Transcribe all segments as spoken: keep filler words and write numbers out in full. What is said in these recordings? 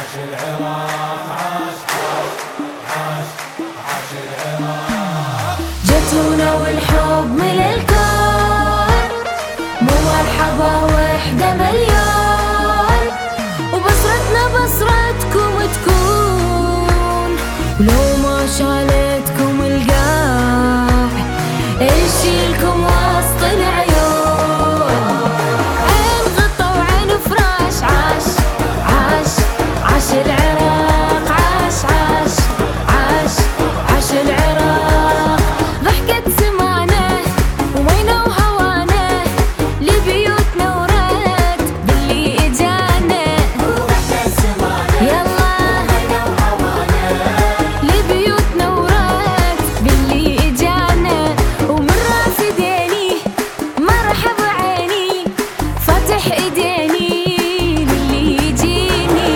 عاش العراق عاش عاش عاش عاش العراق. جتونا والحب من الكون، مو مرحبا وحدة مليون، وبصرتنا بصرتكم تكون، ولو ما شالتكم القاع نشيلكم وسط العيون. عين غطا وعين فراش عاش عاش عاش العراق عاش عاش عاش عاش العراق. ضحكة سمعنا ومينا وهوانا لبيوتنا ورد باللي اجانا. ضحكة سمعنا يلا ومينا وهوانا لبيوتنا ورد باللي اجانا. ومن راس ايديني مرحبا عيني فاتح ايديني للي يجيني.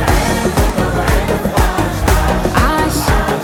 عاش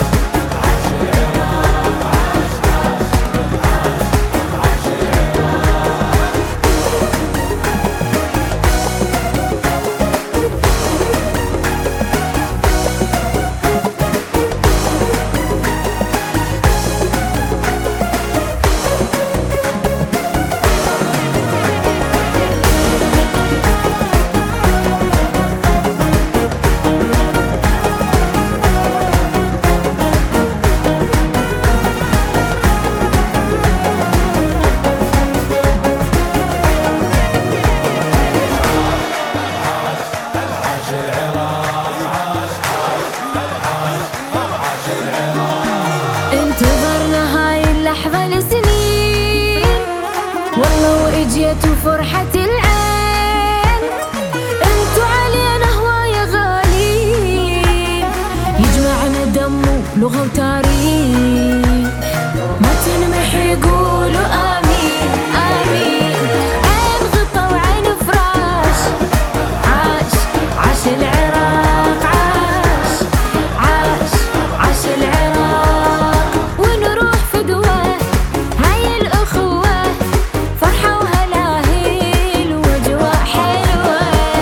عاش العراق عاش عاش عاش العراق. انتظرنا هاي اللحظة لسنين، والله واجيت وفرحة العين. انتو علينا هواية غالين، يجمعنا دم ولغة وتاريخ، ما تنمحي يقولوا آمين آمين. عين غطا وعين فراش عاش عاش العراق عاش عاش عاش العراق. ونروح فدوة هاي الأخوة، فرحة وهلاهيل وأجواء حلوة.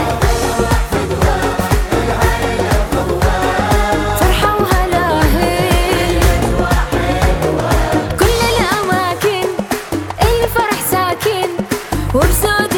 فرحة وهلاهيل كل الأماكن الفرح ساكن، وبسود